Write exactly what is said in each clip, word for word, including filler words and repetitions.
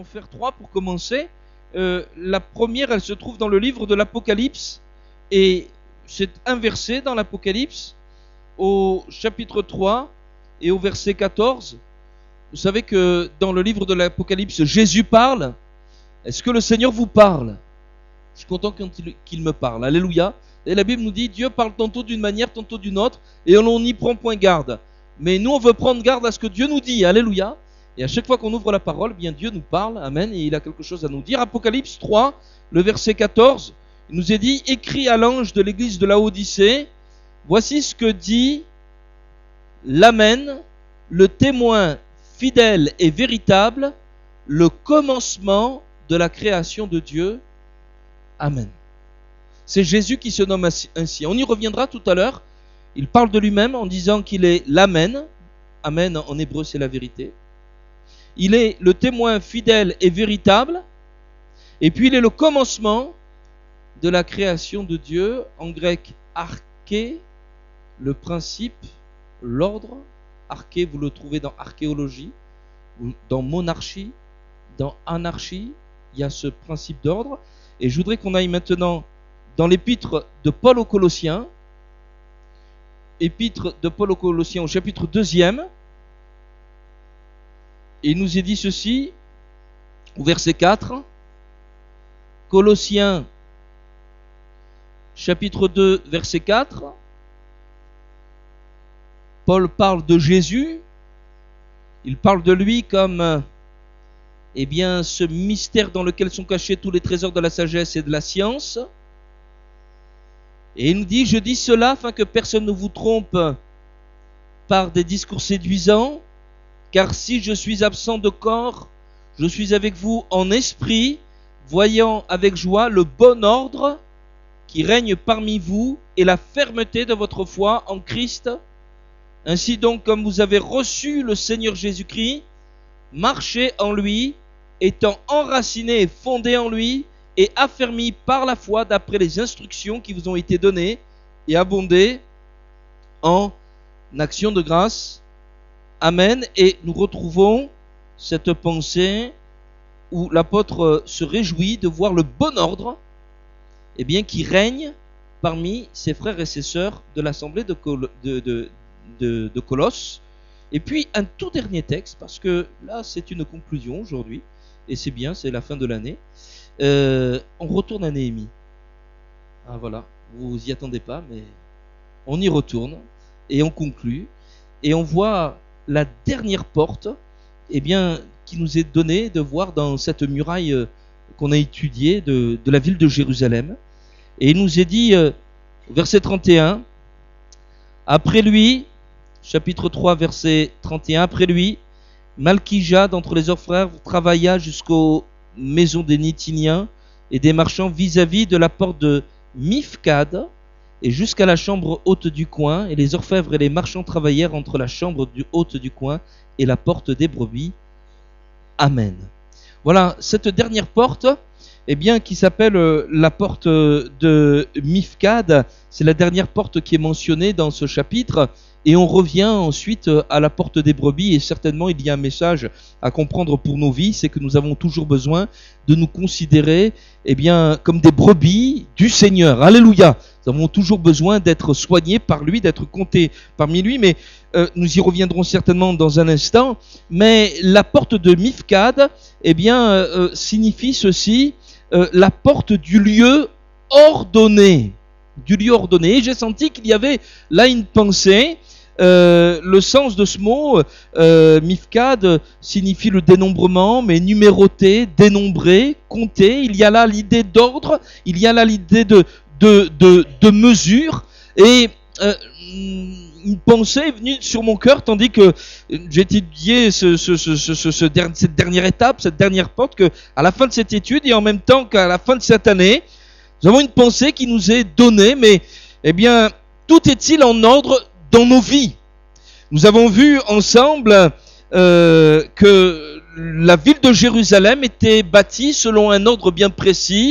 faire trois pour commencer. Euh, la première, elle se trouve dans le livre de l'Apocalypse, et c'est un verset dans l'Apocalypse, au chapitre trois et au verset quatorze. Vous savez que dans le livre de l'Apocalypse, Jésus parle. Est-ce que le Seigneur vous parle? Je suis content qu'il me parle. Alléluia. Et la Bible nous dit, Dieu parle tantôt d'une manière, tantôt d'une autre, et on n'y prend point garde. Mais nous, on veut prendre garde à ce que Dieu nous dit. Alléluia. Et à chaque fois qu'on ouvre la parole, bien Dieu nous parle. Amen. Et il a quelque chose à nous dire. Apocalypse trois, le verset quatorze, il nous est dit, écrit à l'ange de l'église de Laodicée, voici ce que dit l'Amen, le témoin fidèle et véritable, le commencement de la création de Dieu. Amen. C'est Jésus qui se nomme ainsi. On y reviendra tout à l'heure. Il parle de lui-même en disant qu'il est l'Amen. Amen en hébreu, c'est la vérité. Il est le témoin fidèle et véritable. Et puis il est le commencement de la création de Dieu. En grec, arché, le principe, l'ordre. Arché, vous le trouvez dans archéologie, dans monarchie, dans anarchie. Il y a ce principe d'ordre. Et je voudrais qu'on aille maintenant dans l'épître de Paul aux Colossiens. Épître de Paul aux Colossiens au chapitre deuxième. Et il nous est dit ceci, au verset quatre. Colossiens, chapitre deux, verset quatre. Paul parle de Jésus. Il parle de lui comme, eh bien, ce mystère dans lequel sont cachés tous les trésors de la sagesse et de la science. Et il nous dit, je dis cela afin que personne ne vous trompe par des discours séduisants, car si je suis absent de corps, je suis avec vous en esprit, voyant avec joie le bon ordre qui règne parmi vous et la fermeté de votre foi en Christ. Ainsi donc, comme vous avez reçu le Seigneur Jésus-Christ, marchez en lui, étant enracinés et fondés en lui, et affermis par la foi d'après les instructions qui vous ont été données, et abondez en action de grâce. Amen. Et nous retrouvons cette pensée où l'apôtre se réjouit de voir le bon ordre, eh bien, qui règne parmi ses frères et ses sœurs de l'assemblée de, Col- de, de, de, de Colosse. Et puis un tout dernier texte, parce que là c'est une conclusion aujourd'hui, et c'est bien, c'est la fin de l'année. Euh, on retourne à Néhémie. Ah voilà, vous y attendez pas, mais on y retourne et on conclut et on voit la dernière porte, eh bien, qui nous est donnée de voir dans cette muraille qu'on a étudiée de, de la ville de Jérusalem. Et il nous est dit, euh, verset trente et un, après lui, chapitre trois, verset trente et un, après lui, Malchija d'entre les orfèvres travailla jusqu'aux maisons des Nithiniens et des marchands vis-à-vis de la porte de Mifkad et jusqu'à la chambre haute du coin, et les orfèvres et les marchands travaillèrent entre la chambre du haute du coin et la porte des brebis. Amen. Voilà, cette dernière porte, eh bien, qui s'appelle euh, la porte de Mifkad, c'est la dernière porte qui est mentionnée dans ce chapitre. Et on revient ensuite à la porte des brebis, et certainement il y a un message à comprendre pour nos vies, c'est que nous avons toujours besoin de nous considérer, eh bien, comme des brebis du Seigneur. Alléluia. Nous avons toujours besoin d'être soignés par lui, d'être comptés parmi lui, mais euh, nous y reviendrons certainement dans un instant. Mais la porte de Mifkad, eh bien, euh, signifie ceci, euh, la porte du lieu ordonné. Du lieu ordonné. Et j'ai senti qu'il y avait là une pensée. Euh, le sens de ce mot, euh, Mifkad, signifie le dénombrement, mais numéroter, dénombrer, compter. Il y a là l'idée d'ordre, il y a là l'idée de, de, de, de mesure. Et euh, une pensée est venue sur mon cœur, tandis que j'étudiais ce, ce, ce, ce, ce, ce, cette dernière étape, cette dernière porte, que à la fin de cette étude et en même temps qu'à la fin de cette année, nous avons une pensée qui nous est donnée, mais eh bien, tout est-il en ordre dans nos vies? Nous avons vu ensemble euh, que la ville de Jérusalem était bâtie selon un ordre bien précis,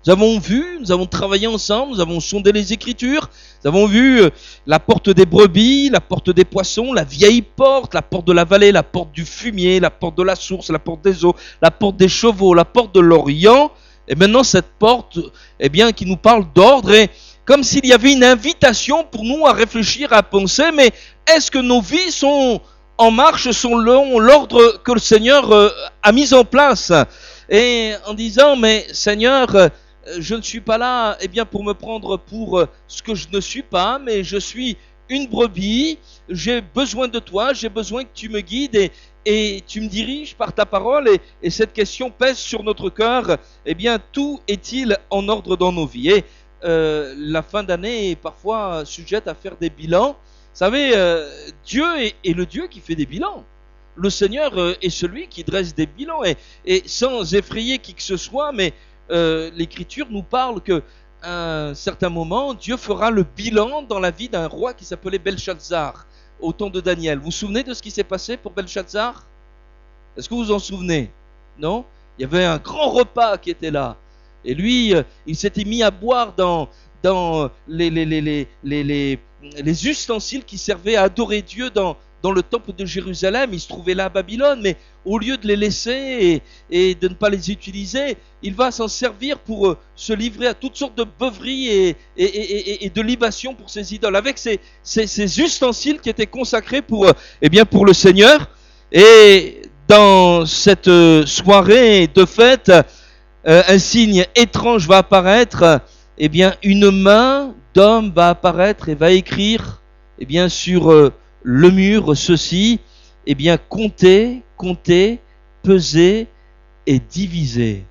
Nous avons vu, nous avons travaillé ensemble, nous avons sondé les Écritures, nous avons vu la porte des brebis, la porte des poissons, la vieille porte, la porte de la vallée, la porte du fumier, la porte de la source, la porte des eaux, la porte des chevaux, la porte de l'Orient. Et maintenant cette porte, eh bien, qui nous parle d'ordre, et comme s'il y avait une invitation pour nous à réfléchir, à penser, mais est-ce que nos vies sont en marche selon l'ordre que le Seigneur a mis en place? Et en disant, mais Seigneur, je ne suis pas là eh bien, pour me prendre pour ce que je ne suis pas, mais je suis une brebis, j'ai besoin de toi, j'ai besoin que tu me guides et, et tu me diriges par ta parole, et, et cette question pèse sur notre cœur. Eh bien, tout est-il en ordre dans nos vies? Et euh, la fin d'année est parfois sujette à faire des bilans. Vous savez, euh, Dieu est, est le Dieu qui fait des bilans. Le Seigneur euh, est celui qui dresse des bilans, et, et sans effrayer qui que ce soit, mais Euh, l'Écriture nous parle que à un certain moment, Dieu fera le bilan dans la vie d'un roi qui s'appelait Belshazzar, au temps de Daniel. Vous vous souvenez de ce qui s'est passé pour Belshazzar? Est-ce que vous vous en souvenez? Non? Il y avait un grand repas qui était là. Et lui, euh, il s'était mis à boire dans, dans les, les, les, les, les, les, les ustensiles qui servaient à adorer Dieu dans, dans le temple de Jérusalem. Il se trouvait là à Babylone, mais au lieu de les laisser et, et de ne pas les utiliser, il va s'en servir pour euh, se livrer à toutes sortes de beuveries et, et, et, et de libations pour ses idoles, avec ces, ces, ces ustensiles qui étaient consacrés pour, euh, eh bien pour le Seigneur. Et dans cette euh, soirée de fête, euh, un signe étrange va apparaître. Eh bien, une main d'homme va apparaître et va écrire, eh bien, sur euh, le mur ceci, eh bien, compter, compter, peser et diviser.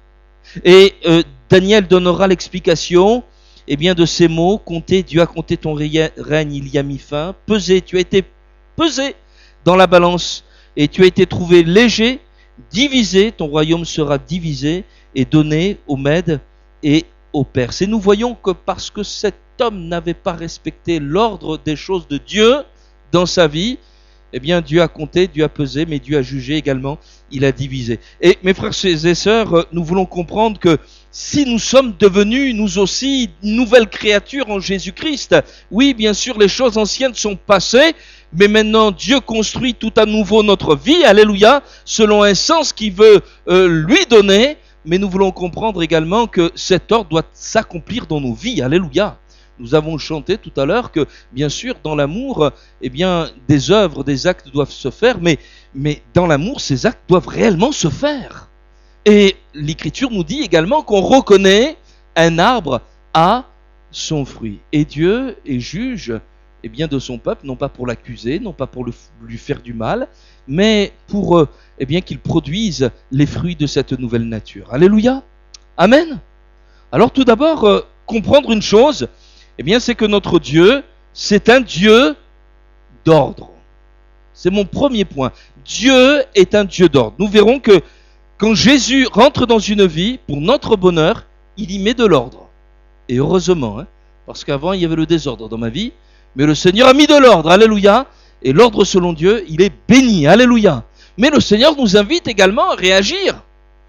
Et euh, Daniel donnera l'explication, eh bien, de ces mots. Compter, Dieu a compté ton règne, il y a mis fin. Peser, tu as été pesé dans la balance et tu as été trouvé léger. Divisé, ton royaume sera divisé et donné aux Mèdes et aux Perses. Et nous voyons que parce que cet homme n'avait pas respecté l'ordre des choses de Dieu dans sa vie, eh bien Dieu a compté, Dieu a pesé, mais Dieu a jugé également, il a divisé. Et mes frères et sœurs, nous voulons comprendre que si nous sommes devenus, nous aussi, une nouvelle créature en Jésus-Christ, oui, bien sûr, les choses anciennes sont passées, mais maintenant Dieu construit tout à nouveau notre vie, alléluia, selon un sens qu'il veut euh, lui donner, mais nous voulons comprendre également que cet ordre doit s'accomplir dans nos vies, alléluia. Nous avons chanté tout à l'heure que, bien sûr, dans l'amour, eh bien, des œuvres, des actes doivent se faire, mais, mais dans l'amour, ces actes doivent réellement se faire. Et l'Écriture nous dit également qu'on reconnaît un arbre à son fruit. Et Dieu est juge, eh bien, de son peuple, non pas pour l'accuser, non pas pour le, lui faire du mal, mais pour eh bien, qu'il produise les fruits de cette nouvelle nature. Alléluia. Amen. Alors tout d'abord, euh, comprendre une chose, eh bien, c'est que notre Dieu, c'est un Dieu d'ordre. C'est mon premier point. Dieu est un Dieu d'ordre. Nous verrons que quand Jésus rentre dans une vie, pour notre bonheur, il y met de l'ordre. Et heureusement, hein, parce qu'avant, il y avait le désordre dans ma vie, mais le Seigneur a mis de l'ordre. Alléluia. Et l'ordre selon Dieu, il est béni. Alléluia. Mais le Seigneur nous invite également à réagir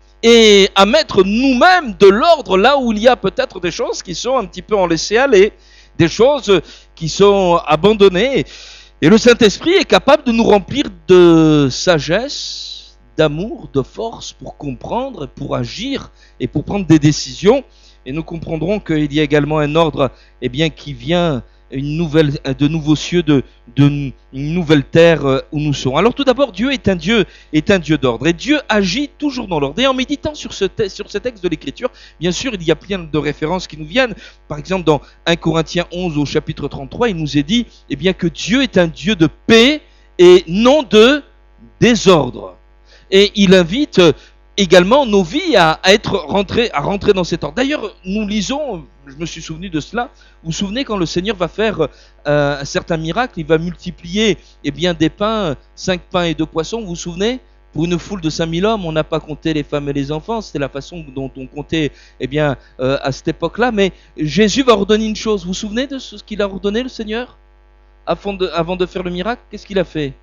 et à mettre nous-mêmes de l'ordre là où il y a peut-être des choses qui sont un petit peu en laissé aller, des choses qui sont abandonnées. Et le Saint-Esprit est capable de nous remplir de sagesse, d'amour, de force pour comprendre, pour agir et pour prendre des décisions. Et nous comprendrons qu'il y a également un ordre eh bien, qui vient une nouvelle, de nouveaux cieux, de, de une nouvelle terre où nous sommes. Alors tout d'abord, Dieu est un Dieu, est un Dieu d'ordre, et Dieu agit toujours dans l'ordre. Et en méditant sur ce, te, sur ce texte de l'Écriture, bien sûr, il y a plein de références qui nous viennent. Par exemple, dans un Corinthiens onze au chapitre trente-trois, il nous est dit eh bien, que Dieu est un Dieu de paix et non de désordre. Et il invite également nos vies à, à être rentrées, à rentrer dans cet ordre. D'ailleurs, nous lisons, je me suis souvenu de cela, vous vous souvenez quand le Seigneur va faire euh, un certain miracle, il va multiplier eh bien, des pains, cinq pains et deux poissons, vous vous souvenez? Pour une foule de cinq mille hommes, on n'a pas compté les femmes et les enfants, c'était la façon dont on comptait eh bien, euh, à cette époque-là, mais Jésus va ordonner une chose, vous vous souvenez de ce qu'il a ordonné le Seigneur avant de, avant de faire le miracle? Qu'est-ce qu'il a fait?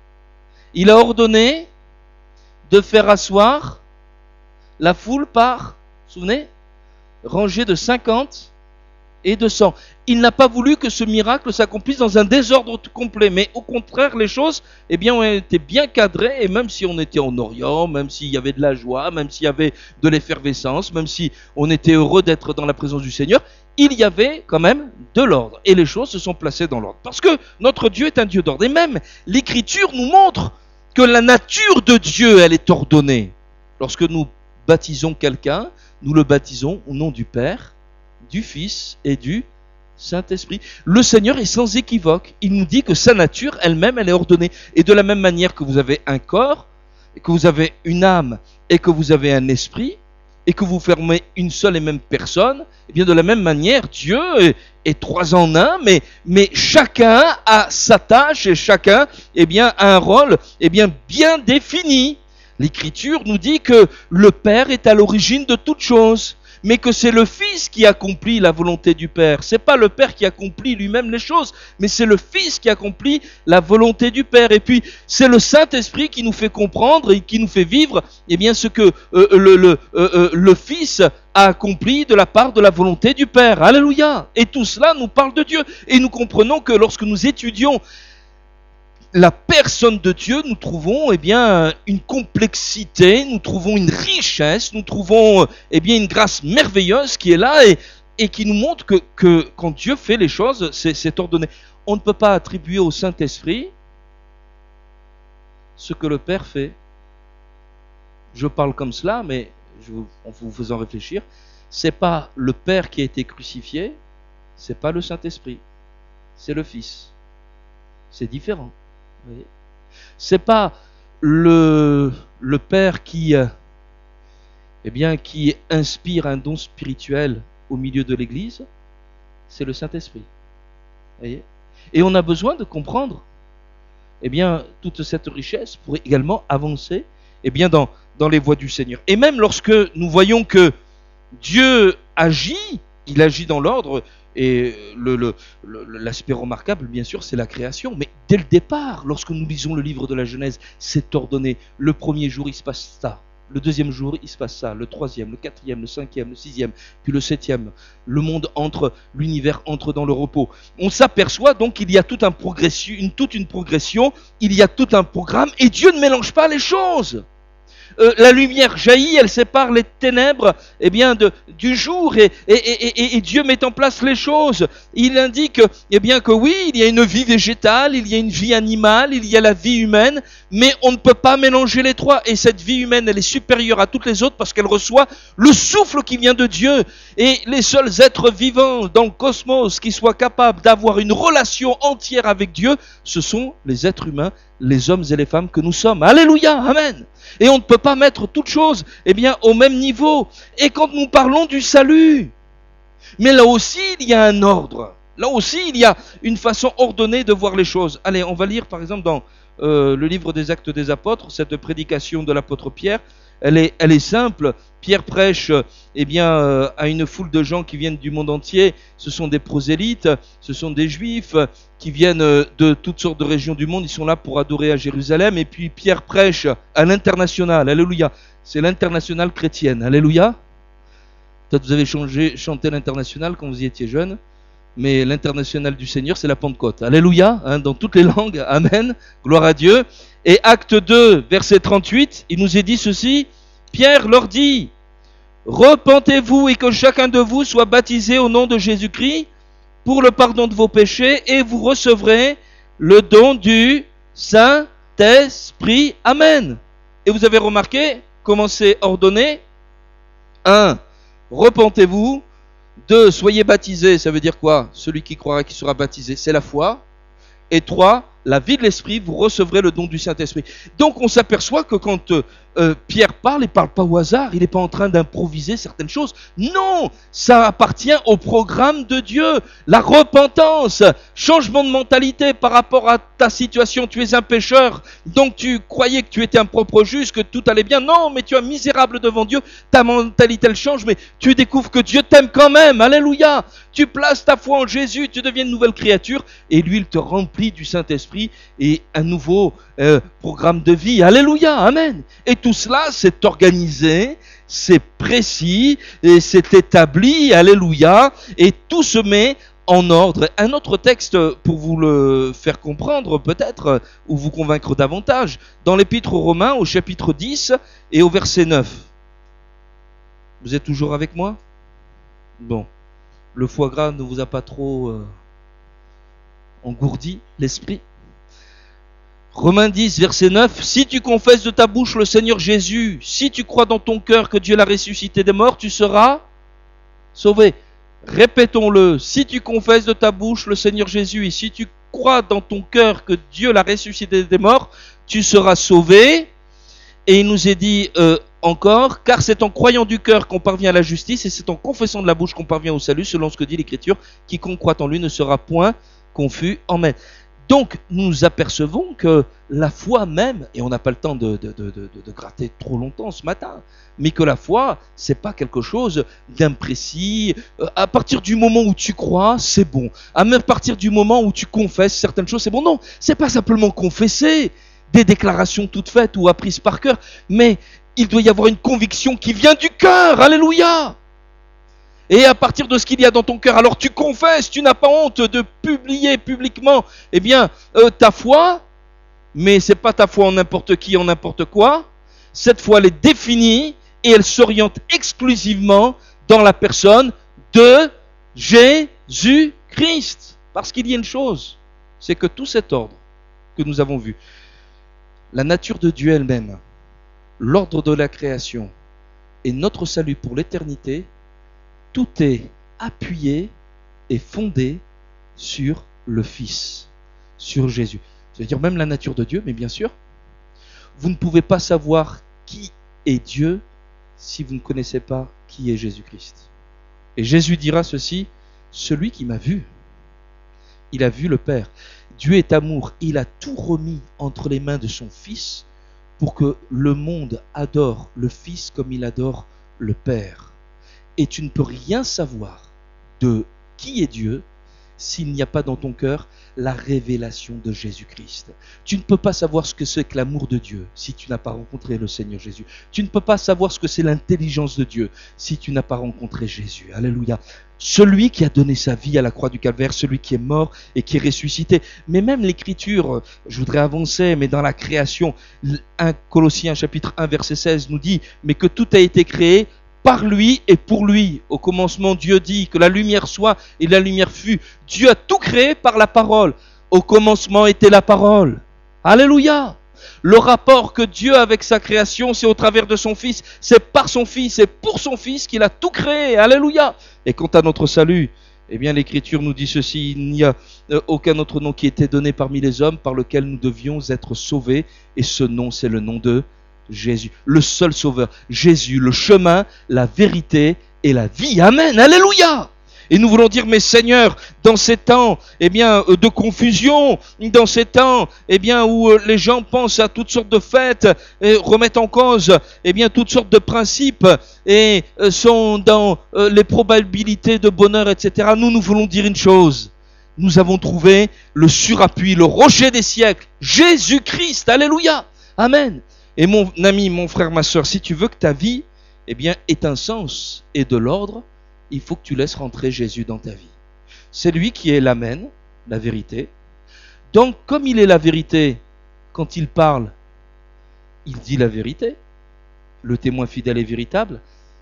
Il a ordonné de faire asseoir la foule par, vous vous souvenez, rangées de cinquante et de cent. Il n'a pas voulu que ce miracle s'accomplisse dans un désordre complet, mais au contraire, les choses, eh bien, ont été bien cadrées, et même si on était en Orient, même s'il y avait de la joie, même s'il y avait de l'effervescence, même si on était heureux d'être dans la présence du Seigneur, il y avait quand même de l'ordre, et les choses se sont placées dans l'ordre. Parce que notre Dieu est un Dieu d'ordre, et même l'Écriture nous montre que la nature de Dieu, elle est ordonnée. Lorsque nous baptisons quelqu'un, nous le baptisons au nom du Père, du Fils et du Saint-Esprit. Le Seigneur est sans équivoque. Il nous dit que sa nature elle-même, elle est ordonnée. Et de la même manière que vous avez un corps, et que vous avez une âme, et que vous avez un esprit, et que vous formez une seule et même personne, et bien de la même manière, Dieu est, est trois en un, mais, mais chacun a sa tâche, et chacun eh bien, a un rôle eh bien, bien défini. L'Écriture nous dit que le Père est à l'origine de toutes choses, mais que c'est le Fils qui accomplit la volonté du Père. C'est pas le Père qui accomplit lui-même les choses, mais c'est le Fils qui accomplit la volonté du Père. Et puis, c'est le Saint-Esprit qui nous fait comprendre et qui nous fait vivre eh bien, ce que euh, le, le, euh, le Fils a accompli de la part de la volonté du Père. Alléluia! Et tout cela nous parle de Dieu. Et nous comprenons que lorsque nous étudions la personne de Dieu, nous trouvons eh bien, une complexité, nous trouvons une richesse, nous trouvons eh bien, une grâce merveilleuse qui est là et, et qui nous montre que, que quand Dieu fait les choses, c'est, c'est ordonné. On ne peut pas attribuer au Saint-Esprit ce que le Père fait. Je parle comme cela, mais je vous, en vous faisant réfléchir, c'est pas le Père qui a été crucifié, c'est pas le Saint-Esprit, c'est le Fils. C'est différent. Oui. C'est pas le, le Père qui, euh, eh bien, qui inspire un don spirituel au milieu de l'Église, c'est le Saint-Esprit. Voyez ? Et on a besoin de comprendre eh bien, toute cette richesse pour également avancer eh bien, dans, dans les voies du Seigneur. Et même lorsque nous voyons que Dieu agit, il agit dans l'ordre. Et le, le, le, l'aspect remarquable, bien sûr, c'est la création. Mais dès le départ, lorsque nous lisons le livre de la Genèse, c'est ordonné. Le premier jour, il se passe ça. Le deuxième jour, il se passe ça. Le troisième, le quatrième, le cinquième, le sixième, puis le septième. Le monde entre, l'univers entre dans le repos. On s'aperçoit donc qu'il y a toute, un progression, une, toute une progression, il y a tout un programme, et Dieu ne mélange pas les choses. Euh, la lumière jaillit, elle sépare les ténèbres eh bien, de, du jour et, et, et, et, et Dieu met en place les choses. Il indique eh bien, que oui, il y a une vie végétale, il y a une vie animale, il y a la vie humaine, mais on ne peut pas mélanger les trois. Et cette vie humaine, elle est supérieure à toutes les autres parce qu'elle reçoit le souffle qui vient de Dieu. Et les seuls êtres vivants dans le cosmos qui soient capables d'avoir une relation entière avec Dieu, ce sont les êtres humains, les hommes et les femmes que nous sommes. Alléluia, amen. Et on ne peut pas mettre toutes choses eh bien, au même niveau. Et quand nous parlons du salut, mais là aussi il y a un ordre. Là aussi il y a une façon ordonnée de voir les choses. Allez, on va lire par exemple dans euh, le livre des Actes des Apôtres, cette prédication de l'apôtre Pierre. Elle est, elle est simple. Pierre prêche eh bien, euh, à une foule de gens qui viennent du monde entier. Ce sont des prosélytes, ce sont des juifs qui viennent de toutes sortes de régions du monde. Ils sont là pour adorer à Jérusalem. Et puis Pierre prêche à l'international. Alléluia. C'est l'international chrétienne. Alléluia. Peut-être vous avez changé, chanté l'international quand vous y étiez jeune. Mais l'international du Seigneur, c'est la Pentecôte. Alléluia. Hein, dans toutes les langues. Amen. Gloire à Dieu. Et acte deux, verset trente-huit, il nous est dit ceci. Pierre leur dit, repentez-vous et que chacun de vous soit baptisé au nom de Jésus-Christ pour le pardon de vos péchés et vous recevrez le don du Saint-Esprit. Amen. Et vous avez remarqué comment c'est ordonné? un. Repentez-vous. deux. Soyez baptisés. Ça veut dire quoi? Celui qui croira qui sera baptisé, c'est la foi. Et trois. La vie de l'Esprit, vous recevrez le don du Saint-Esprit. Donc on s'aperçoit que quand euh, euh, Pierre parle, il ne parle pas au hasard, il n'est pas en train d'improviser certaines choses. Non, ça appartient au programme de Dieu. La repentance, changement de mentalité par rapport à ta situation. Tu es un pécheur, donc tu croyais que tu étais un propre juste, que tout allait bien. Non, mais tu es misérable devant Dieu, ta mentalité elle change, mais tu découvres que Dieu t'aime quand même. Alléluia. Tu places ta foi en Jésus, tu deviens une nouvelle créature et lui il te remplit du Saint-Esprit et un nouveau euh, programme de vie. Alléluia, amen. Et tout cela c'est organisé c'est précis, et c'est établi, alléluia, et tout se met en ordre. Un autre texte pour vous le faire comprendre peut-être, ou vous convaincre davantage, dans l'Épître aux Romains au chapitre dix et au verset neuf. Vous êtes toujours avec moi? Bon, le foie gras ne vous a pas trop euh, engourdi l'esprit? Romains dix, verset neuf, « Si tu confesses de ta bouche le Seigneur Jésus, si tu crois dans ton cœur que Dieu l'a ressuscité des morts, tu seras sauvé. » Répétons-le, si tu confesses de ta bouche le Seigneur Jésus, et si tu crois dans ton cœur que Dieu l'a ressuscité des morts, tu seras sauvé. Et il nous est dit euh, encore, car c'est en croyant du cœur qu'on parvient à la justice, et c'est en confessant de la bouche qu'on parvient au salut, selon ce que dit l'Écriture, quiconque croit en lui ne sera point confus. Amen. Donc, nous apercevons que la foi même, et on n'a pas le temps de, de, de, de, de gratter trop longtemps ce matin, mais que la foi, c'est pas quelque chose d'imprécis. À partir du moment où tu crois, c'est bon. À même partir du moment où tu confesses certaines choses, c'est bon. Non, c'est pas simplement confesser des déclarations toutes faites ou apprises par cœur, mais il doit y avoir une conviction qui vient du cœur. Alléluia! Et à partir de ce qu'il y a dans ton cœur, alors tu confesses, tu n'as pas honte de publier publiquement, eh bien, euh, ta foi, mais c'est pas ta foi en n'importe qui, en n'importe quoi. Cette foi, elle est définie et elle s'oriente exclusivement dans la personne de Jésus-Christ. Parce qu'il y a une chose, c'est que tout cet ordre que nous avons vu, la nature de Dieu elle-même, l'ordre de la création et notre salut pour l'éternité, tout est appuyé et fondé sur le Fils, sur Jésus. C'est-à-dire même la nature de Dieu, mais bien sûr, vous ne pouvez pas savoir qui est Dieu si vous ne connaissez pas qui est Jésus-Christ. Et Jésus dira ceci, celui qui m'a vu, il a vu le Père. Dieu est amour, il a tout remis entre les mains de son Fils pour que le monde adore le Fils comme il adore le Père. Et tu ne peux rien savoir de qui est Dieu s'il n'y a pas dans ton cœur la révélation de Jésus-Christ. Tu ne peux pas savoir ce que c'est que l'amour de Dieu si tu n'as pas rencontré le Seigneur Jésus. Tu ne peux pas savoir ce que c'est l'intelligence de Dieu si tu n'as pas rencontré Jésus. Alléluia. Celui qui a donné sa vie à la croix du Calvaire, celui qui est mort et qui est ressuscité. Mais même l'Écriture, je voudrais avancer, mais dans la création, un Colossiens chapitre un verset seize nous dit « Mais que tout a été créé par lui et pour lui. » Au commencement, Dieu dit que la lumière soit et la lumière fut. Dieu a tout créé par la parole. Au commencement était la parole. Alléluia. Le rapport que Dieu a avec sa création, c'est au travers de son Fils. C'est par son Fils et pour son Fils qu'il a tout créé. Alléluia. Et quant à notre salut, eh bien l'Écriture nous dit ceci, il n'y a aucun autre nom qui était donné parmi les hommes par lequel nous devions être sauvés. Et ce nom, c'est le nom de Jésus, le seul sauveur, Jésus, le chemin, la vérité et la vie. Amen, alléluia. Et nous voulons dire, mais Seigneur, dans ces temps, eh bien, de confusion, dans ces temps, eh bien, où les gens pensent à toutes sortes de fêtes, et remettent en cause, eh bien, toutes sortes de principes, et sont dans les probabilités de bonheur, et cetera. Nous, nous voulons dire une chose. Nous avons trouvé le surappui, le rocher des siècles, Jésus-Christ, alléluia, amen. Et mon ami, mon frère, ma soeur, si tu veux que ta vie, eh bien, ait un sens et de l'ordre, il faut que tu laisses rentrer Jésus dans ta vie. C'est lui qui est l'amen, la vérité. Donc, comme il est la vérité, quand il parle, il dit la vérité. Le témoin fidèle et véritable.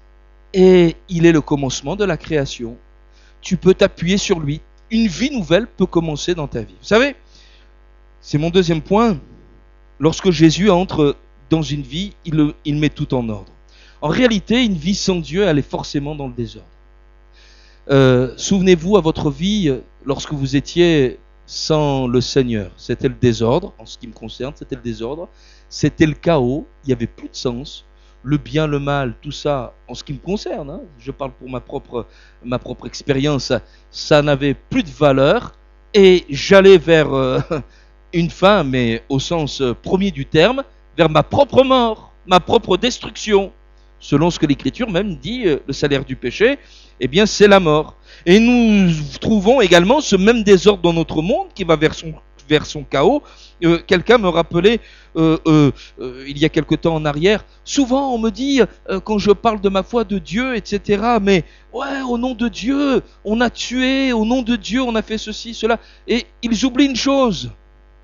Et il est le commencement de la création. Tu peux t'appuyer sur lui. Une vie nouvelle peut commencer dans ta vie. Vous savez, c'est mon deuxième point. Lorsque Jésus entre dans une vie, il, le, il met tout en ordre. En réalité, une vie sans Dieu, elle est forcément dans le désordre. Euh, souvenez-vous à votre vie, lorsque vous étiez sans le Seigneur, c'était le désordre, en ce qui me concerne, c'était le désordre, c'était le chaos, il n'y avait plus de sens, le bien, le mal, tout ça, en ce qui me concerne, hein, je parle pour ma propre, ma propre expérience, ça, ça n'avait plus de valeur, et j'allais vers euh, une fin, mais au sens premier du terme, vers ma propre mort, ma propre destruction. Selon ce que l'Écriture même dit, le salaire du péché, eh bien c'est la mort. Et nous trouvons également ce même désordre dans notre monde qui va vers, son, vers son chaos. Euh, quelqu'un me rappelait, euh, euh, euh, il y a quelque temps en arrière, souvent on me dit, euh, quand je parle de ma foi de Dieu, et cetera, mais ouais, au nom de Dieu, on a tué, au nom de Dieu, on a fait ceci, cela. Et ils oublient une chose,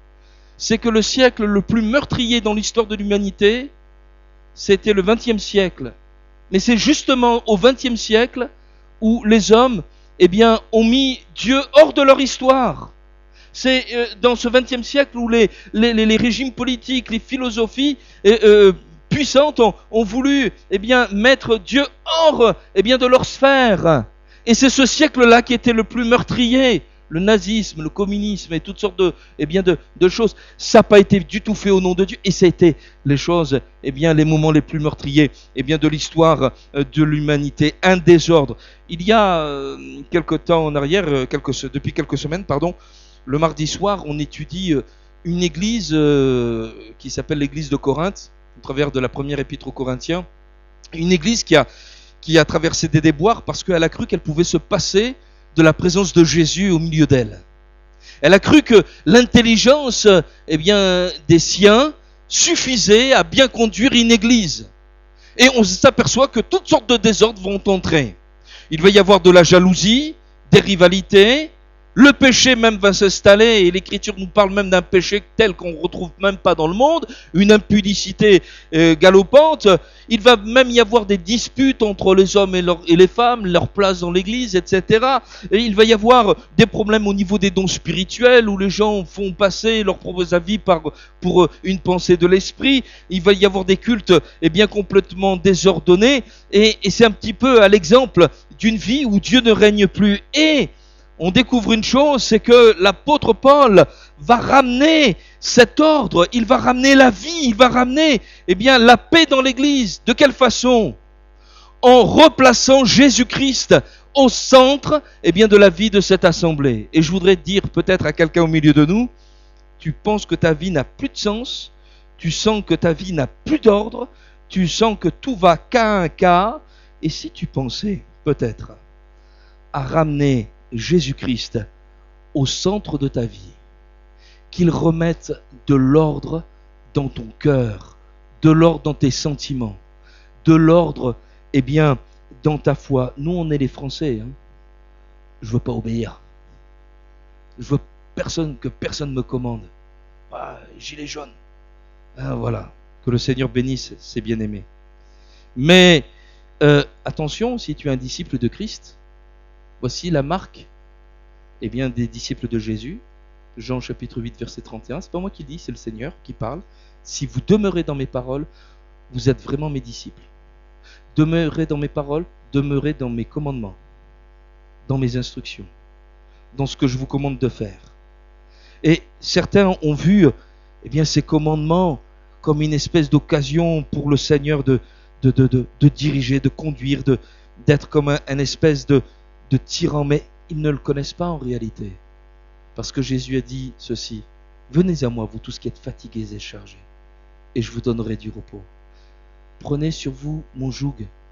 c'est que le siècle le plus meurtrier dans l'histoire de l'humanité, c'était le vingtième siècle. Mais c'est justement au vingtième siècle où les hommes, eh bien, ont mis Dieu hors de leur histoire. C'est euh, dans ce vingtième siècle où les, les, les, les régimes politiques, les philosophies euh, euh, puissantes ont, ont voulu, eh bien, mettre Dieu hors, eh bien, de leur sphère. Et c'est ce siècle-là qui était le plus meurtrier. Le nazisme, le communisme et toutes sortes de, eh bien de, de choses, ça n'a pas été du tout fait au nom de Dieu, et ça a été les choses, eh bien les moments les plus meurtriers, eh bien de l'histoire de l'humanité, un désordre. Il y a euh, quelque temps en arrière, quelques, depuis quelques semaines, pardon, le mardi soir, on étudie une église euh, qui s'appelle l'église de Corinthe, au travers de la première épître aux Corinthiens, une église qui a, qui a traversé des déboires parce qu'elle a cru qu'elle pouvait se passer de la présence de Jésus au milieu d'elle. Elle a cru que l'intelligence, eh bien, des siens suffisait à bien conduire une église. Et on s'aperçoit que toutes sortes de désordres vont entrer. Il va y avoir de la jalousie, des rivalités, le péché même va s'installer, et l'Écriture nous parle même d'un péché tel qu'on ne retrouve même pas dans le monde, une impudicité euh, galopante. Il va même y avoir des disputes entre les hommes et, leur, et les femmes, leur place dans l'Église, et cetera. Et il va y avoir des problèmes au niveau des dons spirituels, où les gens font passer leurs propres avis par, pour une pensée de l'esprit. Il va y avoir des cultes eh bien, complètement désordonnés, et, et c'est un petit peu à l'exemple d'une vie où Dieu ne règne plus. Et on découvre une chose, c'est que l'apôtre Paul va ramener cet ordre, il va ramener la vie, il va ramener eh bien, la paix dans l'Église. De quelle façon ? En replaçant Jésus-Christ au centre eh bien, de la vie de cette assemblée. Et je voudrais dire peut-être à quelqu'un au milieu de nous, tu penses que ta vie n'a plus de sens, tu sens que ta vie n'a plus d'ordre, tu sens que tout va qu'à un cas, et si tu pensais peut-être à ramener Jésus-Christ au centre de ta vie, qu'il remette de l'ordre dans ton cœur, de l'ordre dans tes sentiments, de l'ordre, eh bien, dans ta foi. Nous, on est les Français. Hein. Je veux pas obéir. Je veux personne que personne me commande. Ah, gilet jaune. Ah, voilà. Que le Seigneur bénisse ses bien-aimés. Mais euh, attention, si tu es un disciple de Christ, voici la marque eh bien, des disciples de Jésus. Jean chapitre huit, verset trente et un. C'est pas moi qui le dis, c'est le Seigneur qui parle. Si vous demeurez dans mes paroles, vous êtes vraiment mes disciples. Demeurez dans mes paroles, demeurez dans mes commandements, dans mes instructions, dans ce que je vous commande de faire. Et certains ont vu eh bien, ces commandements comme une espèce d'occasion pour le Seigneur de, de, de, de, de diriger, de conduire, de, d'être comme un, un espèce de, de tyran. Mais ils ne le connaissent pas en réalité. Parce que Jésus a dit ceci: venez à moi, vous tous qui êtes fatigués et chargés, et je vous donnerai du repos. Prenez sur vous mon joug,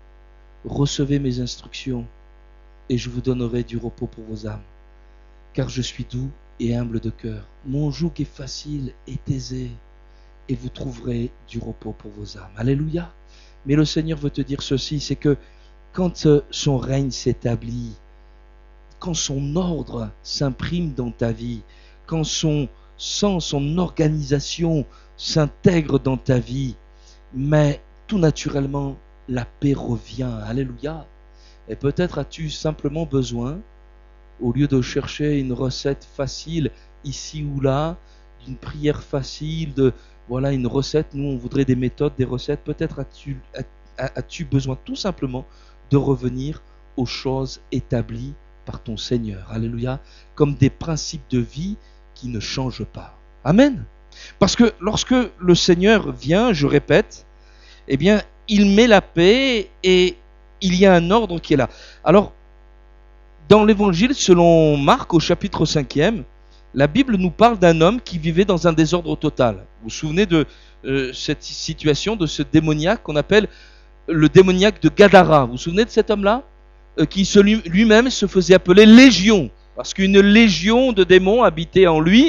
recevez mes instructions, et je vous donnerai du repos pour vos âmes. Car je suis doux et humble de cœur. Mon joug est facile et aisé, et vous trouverez du repos pour vos âmes. Alléluia. Mais le Seigneur veut te dire ceci, c'est que quand son règne s'établit, quand son ordre s'imprime dans ta vie, quand son sens, son organisation s'intègre dans ta vie, mais tout naturellement, la paix revient. Alléluia. Et peut-être as-tu simplement besoin, au lieu de chercher une recette facile ici ou là, d'une prière facile, de voilà une recette, nous on voudrait des méthodes, des recettes, peut-être as-tu, as-tu besoin tout simplement de revenir aux choses établies par ton Seigneur. Alléluia. Comme des principes de vie qui ne changent pas. Amen. Parce que lorsque le Seigneur vient, je répète, eh bien, il met la paix et il y a un ordre qui est là. Alors, dans l'évangile selon Marc au chapitre cinquième, la Bible nous parle d'un homme qui vivait dans un désordre total. Vous vous souvenez de euh, cette situation, de ce démoniaque qu'on appelle le démoniaque de Gadara. Vous vous souvenez de cet homme-là euh, qui se, lui-même se faisait appeler Légion, parce qu'une légion de démons habitait en lui.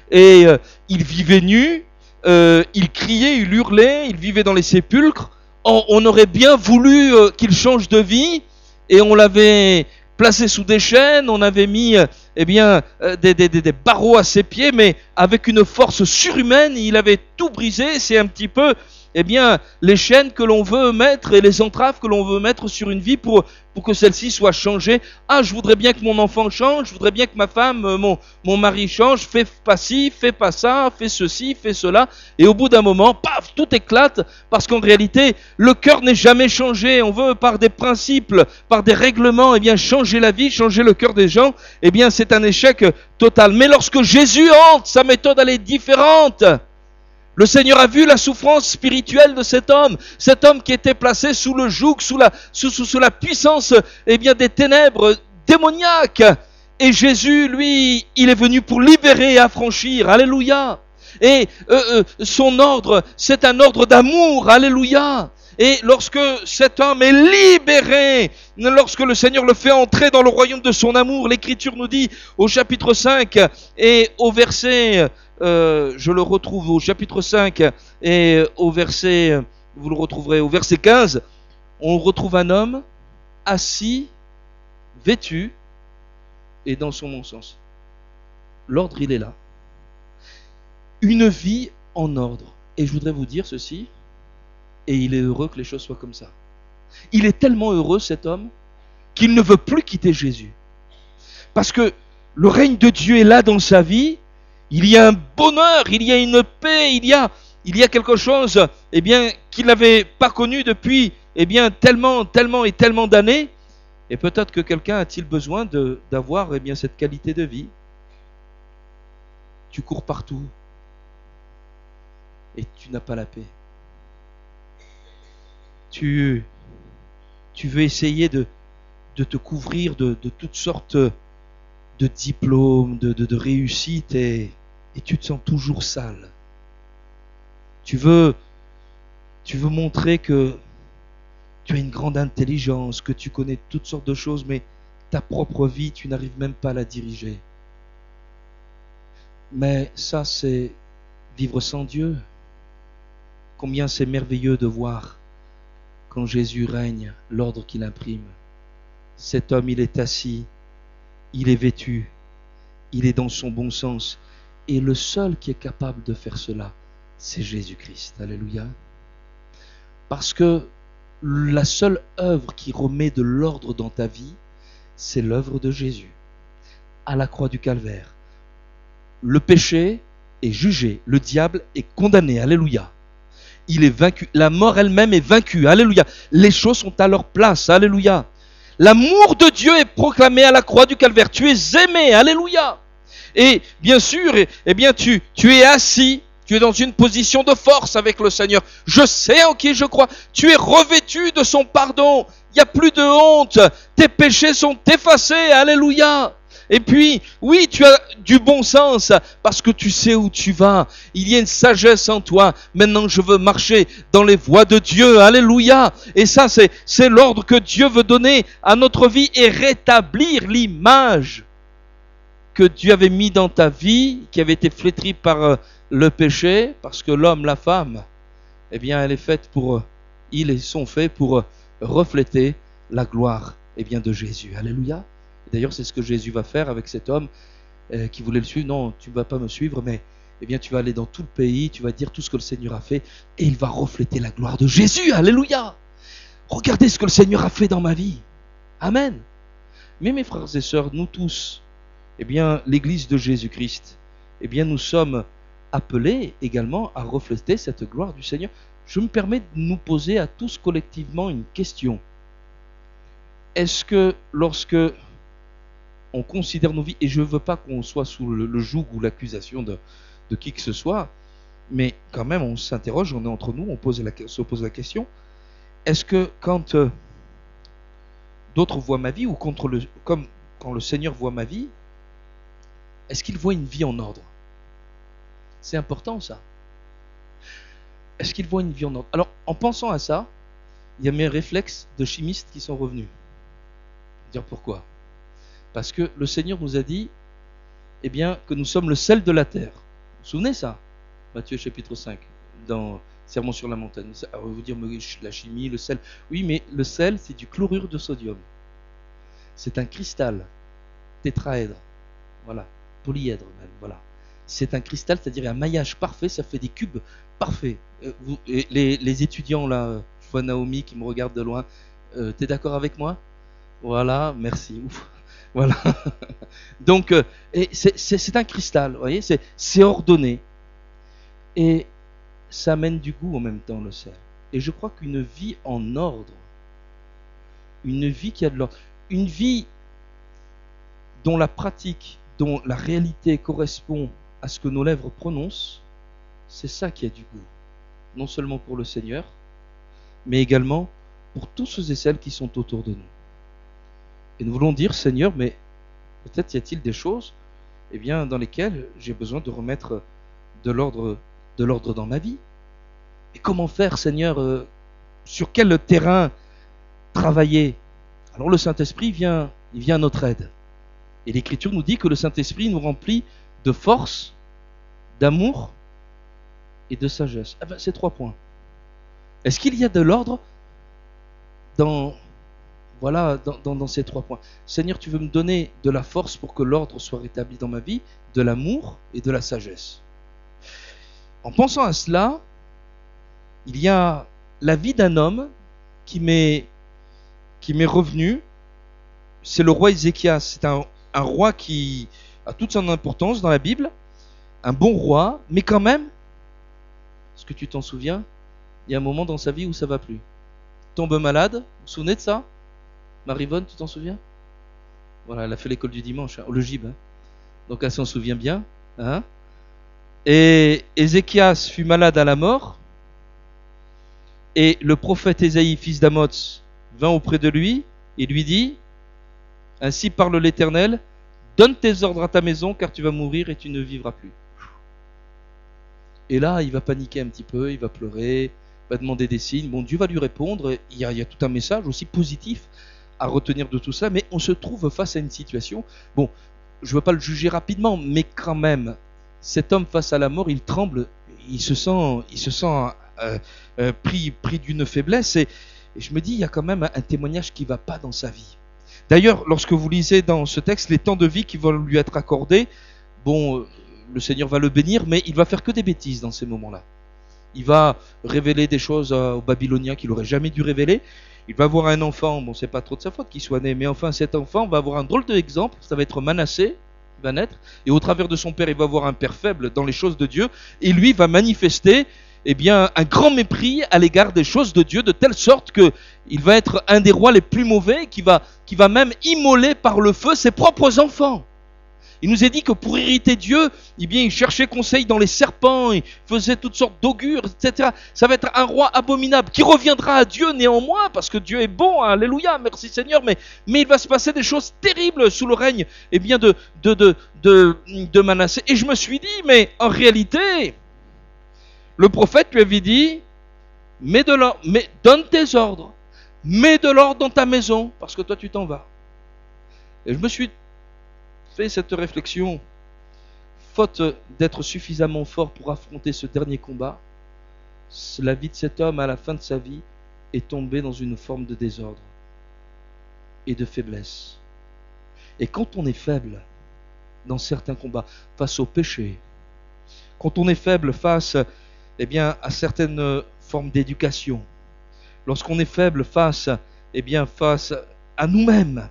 et euh, il vivait nu, euh, il criait, il hurlait, il vivait dans les sépulcres. On, on aurait bien voulu euh, qu'il change de vie, et on l'avait placé sous des chaînes, on avait mis euh, eh bien, euh, des, des, des barreaux à ses pieds, mais avec une force surhumaine, il avait tout brisé. C'est un petit peu eh bien, les chaînes que l'on veut mettre et les entraves que l'on veut mettre sur une vie pour, pour que celle-ci soit changée. Ah, je voudrais bien que mon enfant change, je voudrais bien que ma femme, euh, mon, mon mari change, fais pas ci, fais pas ça, fais ceci, fais cela. Et au bout d'un moment, paf, tout éclate, parce qu'en réalité, le cœur n'est jamais changé. On veut par des principes, par des règlements, eh bien, changer la vie, changer le cœur des gens. Eh bien, c'est un échec total. Mais lorsque Jésus entre, sa méthode, elle est différente. Le Seigneur a vu la souffrance spirituelle de cet homme, cet homme qui était placé sous le joug, sous la, sous, sous, sous la puissance eh bien, des ténèbres démoniaques. Et Jésus, lui, il est venu pour libérer et affranchir. Alléluia. Et euh, euh, son ordre, c'est un ordre d'amour. Alléluia. Et lorsque cet homme est libéré, lorsque le Seigneur le fait entrer dans le royaume de son amour, l'Écriture nous dit au chapitre cinq et au verset... Euh, je le retrouve au chapitre cinq et au verset, vous le retrouverez au verset quinze, on retrouve un homme assis, vêtu et dans son bon sens. L'ordre, il est là. Une vie en ordre. Et je voudrais vous dire ceci, et il est heureux que les choses soient comme ça. Il est tellement heureux, cet homme, qu'il ne veut plus quitter Jésus. Parce que le règne de Dieu est là dans sa vie. Il y a un bonheur, il y a une paix, il y a, il y a quelque chose eh bien, qu'il n'avait pas connu depuis eh bien, tellement, tellement et tellement d'années. Et peut-être que quelqu'un a-t-il besoin de, d'avoir eh bien, cette qualité de vie. Tu cours partout et tu n'as pas la paix. Tu, tu veux essayer de, de te couvrir de, de toutes sortes de diplômes, de, de, de réussite, et, et tu te sens toujours sale. Tu veux, tu veux montrer que tu as une grande intelligence, que tu connais toutes sortes de choses, mais ta propre vie, tu n'arrives même pas à la diriger. Mais ça, c'est vivre sans Dieu. Combien c'est merveilleux de voir, quand Jésus règne, l'ordre qu'il imprime. Cet homme, il est assis, il est vêtu, il est dans son bon sens. Et le seul qui est capable de faire cela, c'est Jésus-Christ. Alléluia. Parce que la seule œuvre qui remet de l'ordre dans ta vie, c'est l'œuvre de Jésus. À la croix du Calvaire. Le péché est jugé, le diable est condamné. Alléluia. Il est vaincu. La mort elle-même est vaincue. Alléluia. Les choses sont à leur place. Alléluia. L'amour de Dieu est proclamé à la croix du Calvaire. Tu es aimé, alléluia. Et bien sûr, eh bien tu, tu es assis, tu es dans une position de force avec le Seigneur. Je sais en qui je crois. Tu es revêtu de son pardon. Il n'y a plus de honte. Tes péchés sont effacés, alléluia. Et puis, oui, tu as du bon sens parce que tu sais où tu vas. Il y a une sagesse en toi. Maintenant, je veux marcher dans les voies de Dieu. Alléluia. Et ça, c'est, c'est l'ordre que Dieu veut donner à notre vie et rétablir l'image que Dieu avait mis dans ta vie, qui avait été flétrie par le péché, parce que l'homme, la femme, eh bien, elle est faite pour, ils sont faits pour refléter la gloire, eh bien, de Jésus. Alléluia. D'ailleurs, c'est ce que Jésus va faire avec cet homme euh, qui voulait le suivre. Non, tu ne vas pas me suivre, mais eh bien, tu vas aller dans tout le pays, tu vas dire tout ce que le Seigneur a fait, et il va refléter la gloire de Jésus. Alléluia. Regardez ce que le Seigneur a fait dans ma vie. Amen. Mais mes frères et sœurs, nous tous, eh bien, l'Église de Jésus-Christ, eh bien, nous sommes appelés également à refléter cette gloire du Seigneur. Je me permets de nous poser à tous collectivement une question. Est-ce que lorsque on considère nos vies, et je ne veux pas qu'on soit sous le, le joug ou l'accusation de, de qui que ce soit, mais quand même on s'interroge, on est entre nous, on pose la, se pose la question, est-ce que quand euh, d'autres voient ma vie, ou contre le, comme quand le Seigneur voit ma vie, est-ce qu'il voit une vie en ordre? C'est important ça. Est-ce qu'il voit une vie en ordre? Alors en pensant à ça, il y a mes réflexes de chimiste qui sont revenus. Dire pourquoi? Parce que le Seigneur nous a dit, eh bien, que nous sommes le sel de la terre. vous souvenez ça? Matthieu chapitre cinq, dans Sermon sur la montagne. Alors, vous dire, la chimie, le sel. Oui, mais le sel, c'est du chlorure de sodium. C'est un cristal tétraèdre. Voilà. Polyèdre même. Voilà. C'est un cristal, c'est-à-dire un maillage parfait, ça fait des cubes parfaits. Euh, vous, les, les étudiants, là, je vois Naomi qui me regarde de loin. Euh, T'es d'accord avec moi? Voilà, merci. Ouf. Voilà. Donc, euh, c'est un cristal, vous voyez, c'est ordonné. Et ça amène du goût en même temps, le sel. Et je crois qu'une vie en ordre, une vie qui a de l'ordre, une vie dont la pratique, dont la réalité correspond à ce que nos lèvres prononcent, c'est ça qui a du goût. Non seulement pour le Seigneur, mais également pour tous ceux et celles qui sont autour de nous. Et nous voulons dire, Seigneur, mais peut-être y a-t-il des choses eh bien, dans lesquelles j'ai besoin de remettre de l'ordre de l'ordre dans ma vie. Et comment faire, Seigneur, euh, sur quel terrain travailler? Alors le Saint-Esprit vient, il vient à notre aide. Et l'Écriture nous dit que le Saint-Esprit nous remplit de force, d'amour et de sagesse. Eh bien, c'est trois points. Est-ce qu'il y a de l'ordre dans, voilà, dans, dans, dans ces trois points? Seigneur, tu veux me donner de la force pour que l'ordre soit rétabli dans ma vie, de l'amour et de la sagesse. En pensant à cela, il y a la vie d'un homme qui m'est qui m'est revenu. C'est le roi Ézéchias. C'est un, un roi qui a toute son importance dans la Bible, un bon roi, mais quand même, est-ce que tu t'en souviens? Il y a un moment dans sa vie où ça va plus. Tombe malade, vous vous souvenez de ça? Marivonne, tu t'en souviens? Voilà, elle a fait l'école du dimanche, hein, le gib. Hein. Donc elle s'en souvient bien. Hein. Et Ézéchias fut malade à la mort. Et le prophète Ésaïe, fils d'Amoz, vint auprès de lui et lui dit: ainsi parle l'Éternel, donne tes ordres à ta maison, car tu vas mourir et tu ne vivras plus. Et là, il va paniquer un petit peu, il va pleurer, va demander des signes. Bon, Dieu va lui répondre. Il y a, il y a tout un message aussi positif à retenir de tout ça, mais on se trouve face à une situation. Bon, je ne veux pas le juger rapidement, mais quand même, cet homme face à la mort, il tremble, il se sent, il se sent euh, euh, pris, pris d'une faiblesse. Et, et je me dis, il y a quand même un, un témoignage qui ne va pas dans sa vie. D'ailleurs, lorsque vous lisez dans ce texte les temps de vie qui vont lui être accordés, bon, euh, le Seigneur va le bénir, mais il va faire que des bêtises dans ces moments-là. Il va révéler des choses aux Babyloniens qu'il n'aurait jamais dû révéler. Il va avoir un enfant, bon, c'est pas trop de sa faute qu'il soit né, mais enfin, cet enfant va avoir un drôle d'exemple, ça va être Manassé, il va naître, et au travers de son père, il va avoir un père faible dans les choses de Dieu, et lui va manifester, eh bien, un grand mépris à l'égard des choses de Dieu, de telle sorte que il va être un des rois les plus mauvais, qui va, qui va même immoler par le feu ses propres enfants. Il nous est dit que pour irriter Dieu, eh bien, il cherchait conseil dans les serpents, il faisait toutes sortes d'augures, et cetera. Ça va être un roi abominable qui reviendra à Dieu néanmoins, parce que Dieu est bon, alléluia, merci Seigneur, mais, mais il va se passer des choses terribles sous le règne eh bien, de, de, de, de, de Manassé. Et je me suis dit, mais en réalité, le prophète lui avait dit, mets de l'ordre, mais donne tes ordres, mets de l'ordre dans ta maison, parce que toi tu t'en vas. Et je me suis fait cette réflexion, faute d'être suffisamment fort pour affronter ce dernier combat, la vie de cet homme à la fin de sa vie est tombée dans une forme de désordre et de faiblesse. Et quand on est faible dans certains combats, face au péché, quand on est faible face eh bien, à certaines formes d'éducation, lorsqu'on est faible face, eh bien, face à nous-mêmes,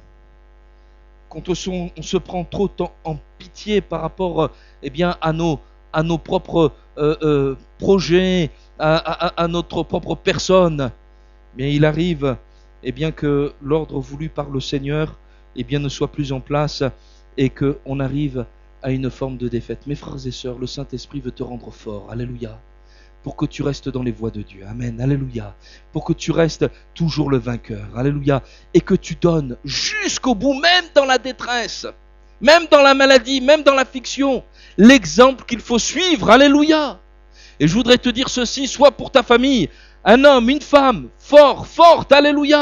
quand on, on se prend trop en, en pitié par rapport eh bien, à, nos, à nos propres euh, euh, projets, à, à, à notre propre personne, eh bien, il arrive eh bien, que l'ordre voulu par le Seigneur eh bien, ne soit plus en place et qu'on arrive à une forme de défaite. Mes frères et sœurs, le Saint-Esprit veut te rendre fort. Alléluia. Pour que tu restes dans les voies de Dieu. Amen. Alléluia. Pour que tu restes toujours le vainqueur. Alléluia. Et que tu donnes jusqu'au bout, même dans la détresse, même dans la maladie, même dans l'affliction, l'exemple qu'il faut suivre. Alléluia. Et je voudrais te dire ceci, soit pour ta famille, un homme, une femme, fort, forte, alléluia,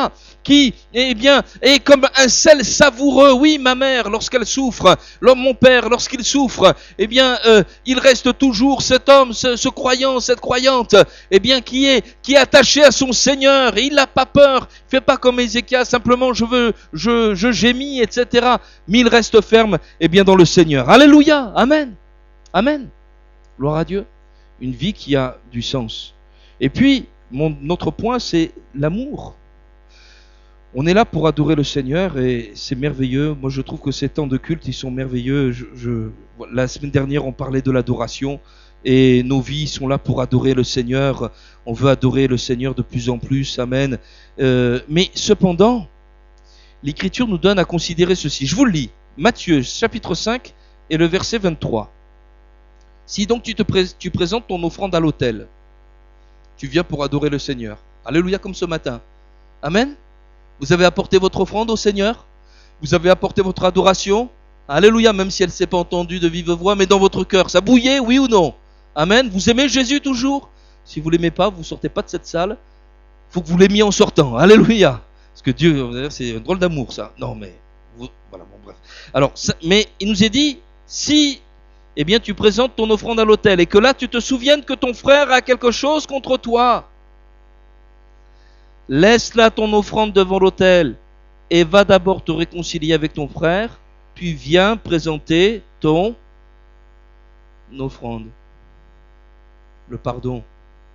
qui, eh bien, est comme un sel savoureux. Oui, ma mère, lorsqu'elle souffre, l'homme, mon père, lorsqu'il souffre, eh bien, euh, il reste toujours cet homme, ce, ce croyant, cette croyante, eh bien, qui est, qui est attaché à son Seigneur, et il n'a pas peur, il fait pas comme Ézéchias, simplement je veux, je, je gémis, et cetera. Mais il reste ferme, eh bien, dans le Seigneur. Alléluia, amen, amen. Gloire à Dieu. Une vie qui a du sens. Et puis, mon, notre point, c'est l'amour. On est là pour adorer le Seigneur et c'est merveilleux. Moi, je trouve que ces temps de culte, ils sont merveilleux. Je, je, la semaine dernière, on parlait de l'adoration et nos vies sont là pour adorer le Seigneur. On veut adorer le Seigneur de plus en plus. Amen. Euh, mais cependant, l'Écriture nous donne à considérer ceci. Je vous le lis. Matthieu, chapitre cinq et le verset vingt-trois. Si donc tu te pré- tu présentes ton offrande à l'autel, tu viens pour adorer le Seigneur. Alléluia, comme ce matin. Amen. Vous avez apporté votre offrande au Seigneur. Vous avez apporté votre adoration. Alléluia, même si elle ne s'est pas entendue de vive voix, mais dans votre cœur. Ça bouillait, oui ou non? Amen. Vous aimez Jésus toujours? Si vous ne l'aimez pas, vous ne sortez pas de cette salle. Il faut que vous l'aimiez en sortant. Alléluia. Parce que Dieu, c'est un drôle d'amour, ça. Non, mais... Vous, voilà, bon, bref. Alors, ça, mais il nous est dit, si... eh bien, tu présentes ton offrande à l'autel et que là, tu te souviennes que ton frère a quelque chose contre toi. Laisse là ton offrande devant l'autel et va d'abord te réconcilier avec ton frère, puis viens présenter ton offrande. Le pardon.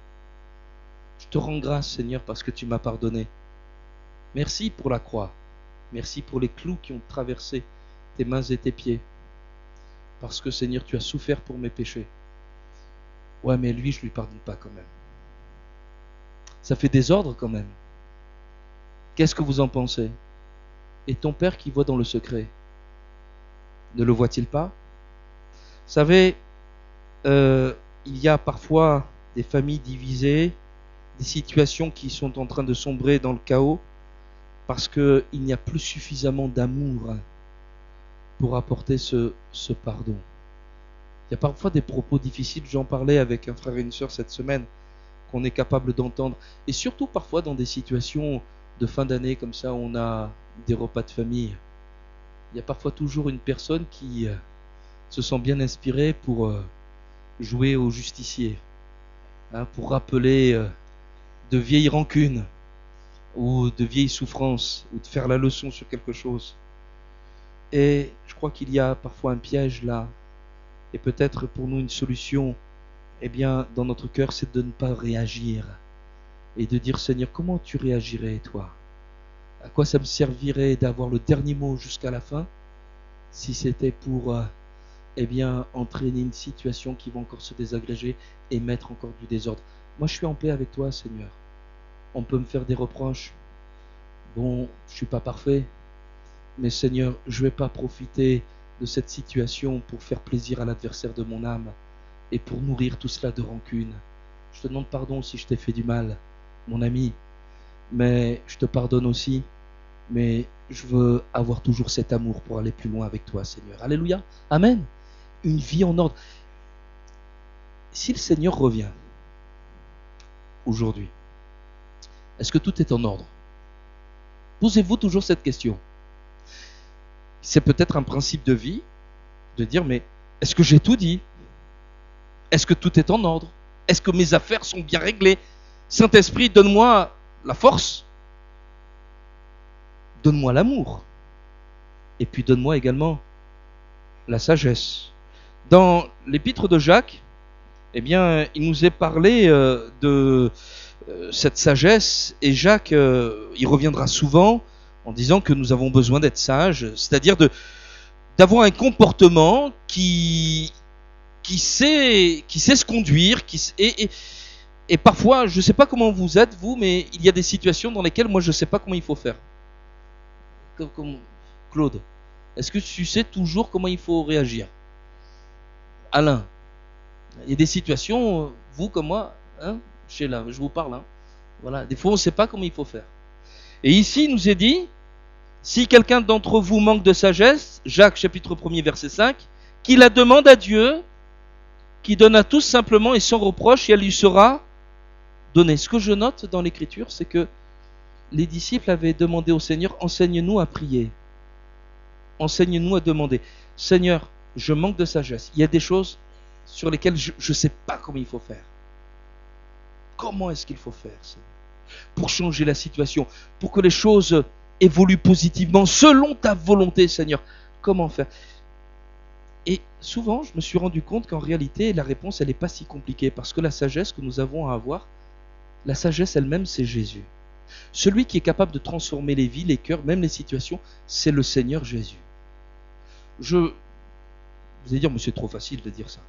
Je te rends grâce, Seigneur, parce que tu m'as pardonné. Merci pour la croix. Merci pour les clous qui ont traversé tes mains et tes pieds. Parce que, Seigneur, tu as souffert pour mes péchés. Ouais, mais lui, je ne lui pardonne pas quand même. Ça fait désordre quand même. Qu'est-ce que vous en pensez? Et ton Père qui voit dans le secret, ne le voit-il pas? Vous savez, euh, il y a parfois des familles divisées, des situations qui sont en train de sombrer dans le chaos, parce qu'il n'y a plus suffisamment d'amour pour apporter ce, ce pardon. Il y a parfois des propos difficiles, j'en parlais avec un frère et une sœur cette semaine, qu'on est capable d'entendre, et surtout parfois dans des situations de fin d'année comme ça, on a des repas de famille. Il y a parfois toujours une personne qui euh, se sent bien inspirée pour euh, jouer au justicier, hein, pour rappeler euh, de vieilles rancunes, ou de vieilles souffrances, ou de faire la leçon sur quelque chose. Et je crois qu'il y a parfois un piège là, et peut-être pour nous une solution, eh bien, dans notre cœur, c'est de ne pas réagir, et de dire, Seigneur, comment tu réagirais, toi? À quoi ça me servirait d'avoir le dernier mot jusqu'à la fin, si c'était pour, euh, eh bien, entraîner une situation qui va encore se désagréger et mettre encore du désordre? Moi, je suis en paix avec toi, Seigneur. On peut me faire des reproches. Bon, je suis pas parfait, mais Seigneur, je vais pas profiter de cette situation pour faire plaisir à l'adversaire de mon âme et pour nourrir tout cela de rancune. Je te demande pardon si je t'ai fait du mal, mon ami, mais je te pardonne aussi, mais je veux avoir toujours cet amour pour aller plus loin avec toi, Seigneur. Alléluia, amen. Une vie en ordre. Si le Seigneur revient aujourd'hui, est-ce que tout est en ordre? Posez-vous toujours cette question. C'est peut-être un principe de vie de dire, mais est-ce que j'ai tout dit? Est-ce que tout est en ordre? Est-ce que mes affaires sont bien réglées? Saint-Esprit, donne-moi la force. Donne-moi l'amour. Et puis donne-moi également la sagesse. Dans l'épître de Jacques, eh bien, il nous est parlé euh, de euh, cette sagesse, et Jacques, euh, il reviendra souvent en disant que nous avons besoin d'être sages, c'est-à-dire de d'avoir un comportement qui qui sait qui sait se conduire, qui et, et, et parfois, je ne sais pas comment vous êtes vous, mais il y a des situations dans lesquelles moi je ne sais pas comment il faut faire. Comme, comme Claude, est-ce que tu sais toujours comment il faut réagir? Alain, il y a des situations, vous comme moi, hein, chez là, je vous parle, hein, voilà, des fois on ne sait pas comment il faut faire. Et ici, il nous est dit, si quelqu'un d'entre vous manque de sagesse, Jacques chapitre premier verset cinq, qu'il la demande à Dieu, qui donne à tous simplement et sans reproche, et elle lui sera donnée. Ce que je note dans l'écriture, c'est que les disciples avaient demandé au Seigneur, enseigne-nous à prier. Enseigne-nous à demander. Seigneur, je manque de sagesse. Il y a des choses sur lesquelles je ne sais pas comment il faut faire. Comment est-ce qu'il faut faire, Seigneur, pour changer la situation, pour que les choses évoluent positivement selon ta volonté, Seigneur. Comment faire? Et souvent, je me suis rendu compte qu'en réalité, la réponse, elle n'est pas si compliquée, parce que la sagesse que nous avons à avoir, la sagesse elle-même, c'est Jésus. Celui qui est capable de transformer les vies, les cœurs, même les situations, c'est le Seigneur Jésus. Je... Vous allez dire, mais c'est trop facile de dire ça.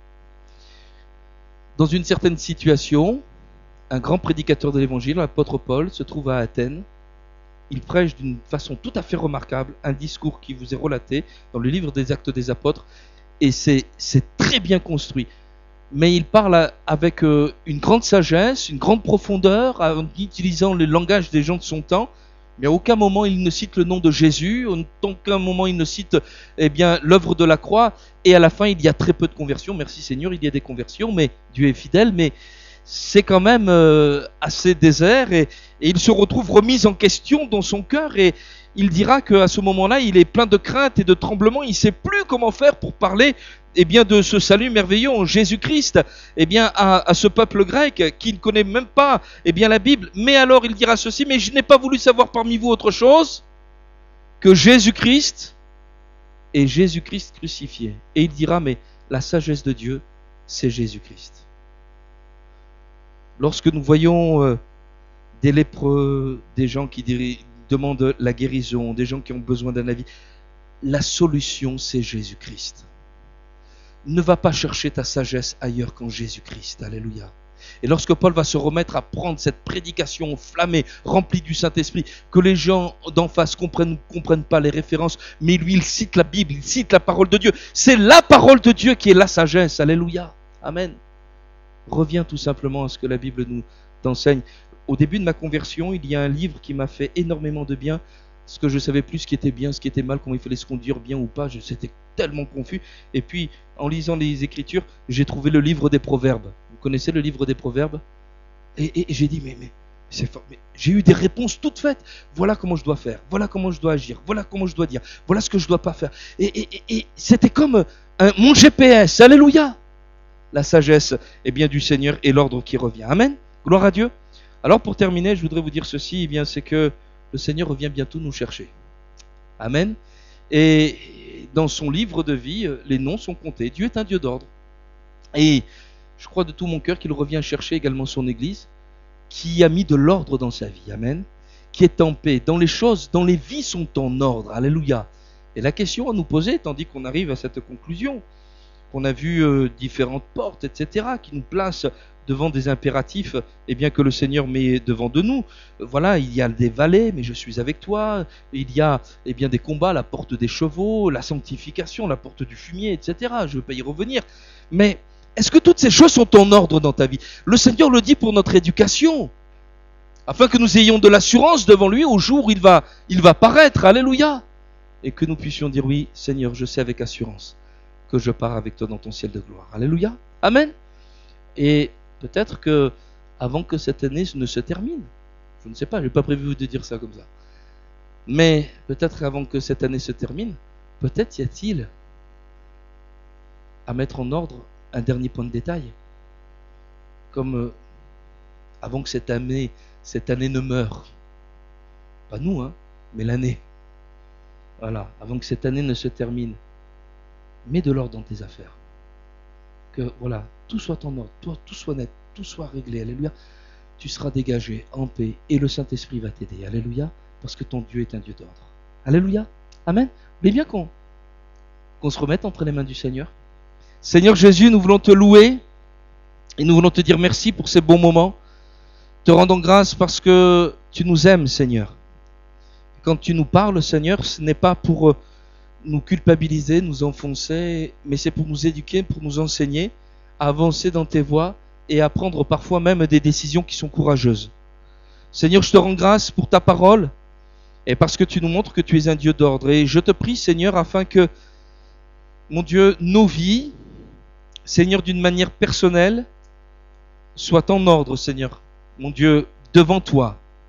Dans une certaine situation, un grand prédicateur de l'Évangile, l'apôtre Paul, se trouve à Athènes. Il prêche d'une façon tout à fait remarquable un discours qui vous est relaté dans le livre des Actes des Apôtres, et c'est, c'est très bien construit. Mais il parle avec une grande sagesse, une grande profondeur, en utilisant le langage des gens de son temps. Mais à aucun moment il ne cite le nom de Jésus, en aucun moment il ne cite eh bien, l'œuvre de la croix, et à la fin il y a très peu de conversions. Merci Seigneur, il y a des conversions, mais Dieu est fidèle, mais c'est quand même euh, assez désert, et, et il se retrouve remis en question dans son cœur, et il dira qu'à ce moment-là, il est plein de crainte et de tremblement, il ne sait plus comment faire pour parler eh bien, de ce salut merveilleux en Jésus-Christ eh bien, à, à ce peuple grec qui ne connaît même pas eh bien, la Bible. Mais alors il dira ceci, mais je n'ai pas voulu savoir parmi vous autre chose que Jésus-Christ et Jésus-Christ crucifié. Et il dira, mais la sagesse de Dieu, c'est Jésus-Christ. Lorsque nous voyons euh, des lépreux, des gens qui dir- demandent la guérison, des gens qui ont besoin d'un avis, la solution c'est Jésus-Christ. Ne va pas chercher ta sagesse ailleurs qu'en Jésus-Christ. Alléluia. Et lorsque Paul va se remettre à prendre cette prédication enflammée, remplie du Saint-Esprit, que les gens d'en face comprennent ne comprennent pas les références, mais lui il cite la Bible, il cite la parole de Dieu. C'est la parole de Dieu qui est la sagesse. Alléluia. Amen. Reviens tout simplement à ce que la Bible nous enseigne. Au début de ma conversion, il y a un livre qui m'a fait énormément de bien, parce que je ne savais plus ce qui était bien, ce qui était mal, comment il fallait se conduire bien ou pas. C'était tellement confus. Et puis, en lisant les Écritures, j'ai trouvé le livre des Proverbes. Vous connaissez le livre des Proverbes? Et, et, et j'ai dit, mais, mais, c'est fort. Mais j'ai eu des réponses toutes faites. Voilà comment je dois faire. Voilà comment je dois agir. Voilà comment je dois dire. Voilà ce que je ne dois pas faire. Et, et, et, et c'était comme un, mon G P S. Alléluia. La sagesse est bien du Seigneur et l'ordre qui revient. Amen. Gloire à Dieu. Alors pour terminer, je voudrais vous dire ceci, eh bien, c'est que le Seigneur revient bientôt nous chercher. Amen. Et dans son livre de vie, les noms sont comptés. Dieu est un Dieu d'ordre. Et je crois de tout mon cœur qu'il revient chercher également son Église, qui a mis de l'ordre dans sa vie. Amen. Qui est en paix. Dans les choses, dans les vies sont en ordre. Alléluia. Et la question à nous poser, tandis qu'on arrive à cette conclusion, qu'on a vu euh, différentes portes, et cetera, qui nous placent devant des impératifs eh bien, que le Seigneur met devant de nous. Voilà, il y a des vallées, mais je suis avec toi. Il y a eh bien, des combats, la porte des chevaux, la sanctification, la porte du fumier, et cetera. Je ne veux pas y revenir. Mais est-ce que toutes ces choses sont en ordre dans ta vie? Le Seigneur le dit pour notre éducation, afin que nous ayons de l'assurance devant lui au jour où il va, il va paraître. Alléluia. Et que nous puissions dire, oui, Seigneur, je sais avec assurance que je pars avec toi dans ton ciel de gloire. Alléluia. Amen. Et peut-être que avant que cette année ne se termine, je ne sais pas, je n'ai pas prévu de dire ça comme ça, mais peut-être avant que cette année se termine, peut-être y a-t-il à mettre en ordre un dernier point de détail, comme euh, avant que cette année, cette année ne meure, pas nous, hein, mais l'année. Voilà, avant que cette année ne se termine, mets de l'ordre dans tes affaires. Que voilà, tout soit en ordre, tout, tout soit net, tout soit réglé. Alléluia. Tu seras dégagé en paix et le Saint-Esprit va t'aider. Alléluia. Parce que ton Dieu est un Dieu d'ordre. Alléluia. Amen. Vous voulez bien qu'on, qu'on se remette entre les mains du Seigneur? Seigneur Jésus, nous voulons te louer et nous voulons te dire merci pour ces bons moments. Te rendons grâce parce que tu nous aimes, Seigneur. Quand tu nous parles, Seigneur, ce n'est pas pour nous culpabiliser, nous enfoncer, mais c'est pour nous éduquer, pour nous enseigner à avancer dans tes voies et à prendre parfois même des décisions qui sont courageuses. Seigneur, je te rends grâce pour ta parole et parce que tu nous montres que tu es un Dieu d'ordre. Et je te prie, Seigneur, afin que, mon Dieu, nos vies, Seigneur, d'une manière personnelle, soient en ordre, Seigneur, mon Dieu, devant toi.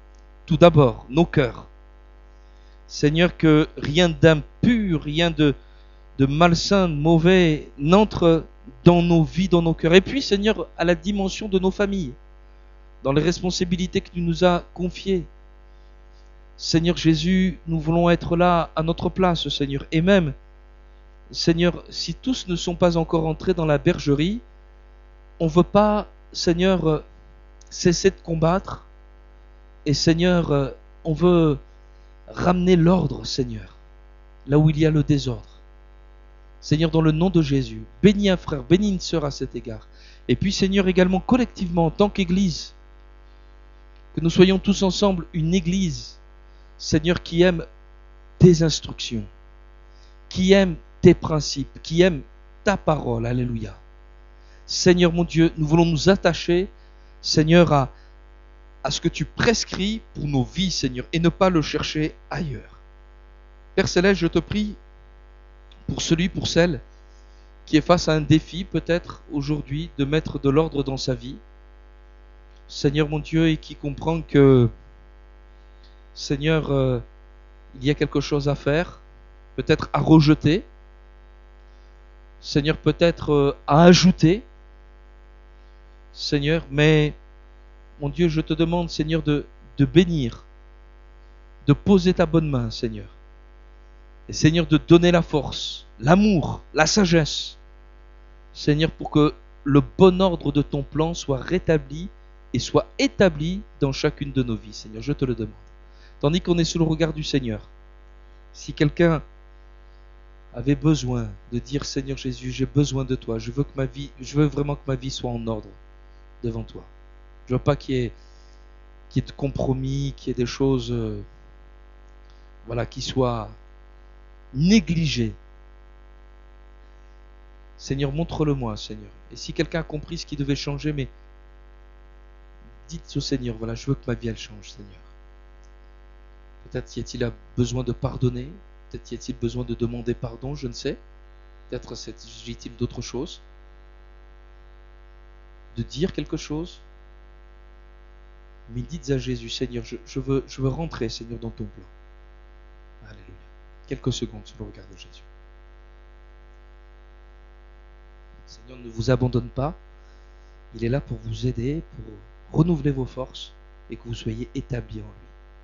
tout d'abord nos cœurs. Seigneur, que rien d'impur, rien de, de malsain, de mauvais n'entre dans nos vies, dans nos cœurs. Et puis, Seigneur, à la dimension de nos familles, dans les responsabilités que tu nous as confiées. Seigneur Jésus, nous voulons être là à notre place, Seigneur. Et même, Seigneur, si tous ne sont pas encore entrés dans la bergerie, on ne veut pas, Seigneur, cesser de combattre. Et Seigneur, on veut ramener l'ordre, Seigneur, là où il y a le désordre. Seigneur, dans le nom de Jésus, bénis un frère, bénis une sœur à cet égard. Et puis, Seigneur, également collectivement, en tant qu'Église, que nous soyons tous ensemble une Église, Seigneur, qui aime tes instructions, qui aime tes principes, qui aime ta parole. Alléluia. Seigneur mon Dieu, nous voulons nous attacher, Seigneur, à, à ce que tu prescris pour nos vies, Seigneur, et ne pas le chercher ailleurs. Père Céleste, je te prie pour celui, pour celle qui est face à un défi, peut-être aujourd'hui, de mettre de l'ordre dans sa vie. Seigneur mon Dieu, et qui comprend que, Seigneur, euh, il y a quelque chose à faire, peut-être à rejeter, Seigneur, peut-être euh, à ajouter, Seigneur, mais, mon Dieu, je te demande, Seigneur, de, de bénir, de poser ta bonne main, Seigneur, et Seigneur, de donner la force, l'amour, la sagesse, Seigneur, pour que le bon ordre de ton plan soit rétabli et soit établi dans chacune de nos vies, Seigneur, je te le demande. Tandis qu'on est sous le regard du Seigneur, si quelqu'un avait besoin de dire, Seigneur Jésus, j'ai besoin de toi, je veux que ma vie, je veux vraiment que ma vie soit en ordre devant toi. Je veux pas qu'il y ait, qu'il y ait de compromis, qu'il y ait des choses, euh, voilà, qui soient négligées. Seigneur, montre-le-moi, Seigneur. Et si quelqu'un a compris ce qui devait changer, mais dites au Seigneur, voilà, je veux que ma vie elle change, Seigneur. Peut-être y a-t-il besoin de pardonner, peut-être y a-t-il besoin de demander pardon, je ne sais. Peut-être s'agit-il d'autre chose. De dire quelque chose. Mais dites à Jésus, Seigneur, je, je, veux, je veux rentrer, Seigneur, dans ton plan. Alléluia. Quelques secondes sur le regard de Jésus. Seigneur ne vous abandonne pas. Il est là pour vous aider, pour renouveler vos forces et que vous soyez établis en lui.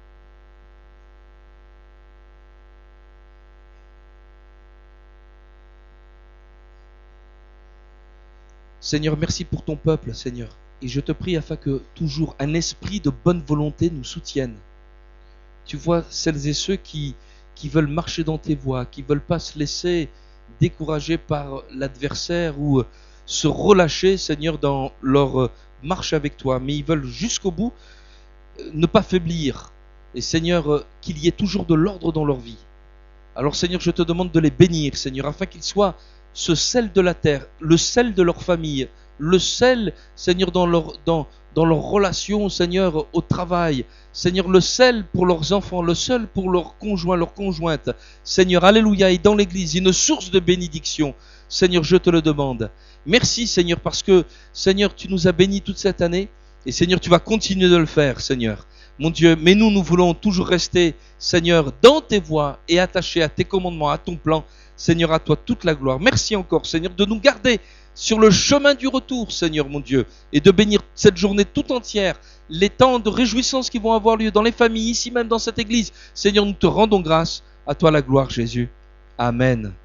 Seigneur, merci pour ton peuple, Seigneur. Et je te prie afin que toujours un esprit de bonne volonté nous soutienne. Tu vois celles et ceux qui, qui veulent marcher dans tes voies, qui ne veulent pas se laisser décourager par l'adversaire ou se relâcher, Seigneur, dans leur marche avec toi. Mais ils veulent jusqu'au bout ne pas faiblir. Et Seigneur, qu'il y ait toujours de l'ordre dans leur vie. Alors Seigneur, je te demande de les bénir, Seigneur, afin qu'ils soient ce sel de la terre, le sel de leur famille, le sel, Seigneur, dans leur, dans, dans leurs relations, Seigneur, au travail, Seigneur, le sel pour leurs enfants, le sel pour leurs conjoints, leurs conjointes, Seigneur, alléluia, et dans l'église, une source de bénédiction, Seigneur, je te le demande. Merci, Seigneur, parce que, Seigneur, tu nous as bénis toute cette année, et Seigneur, tu vas continuer de le faire, Seigneur. Mon Dieu, mais nous, nous voulons toujours rester, Seigneur, dans tes voies et attachés à tes commandements, à ton plan. Seigneur, à toi toute la gloire. Merci encore, Seigneur, de nous garder sur le chemin du retour, Seigneur, mon Dieu, et de bénir cette journée tout entière, les temps de réjouissance qui vont avoir lieu dans les familles, ici même dans cette église. Seigneur, nous te rendons grâce. À toi la gloire, Jésus. Amen.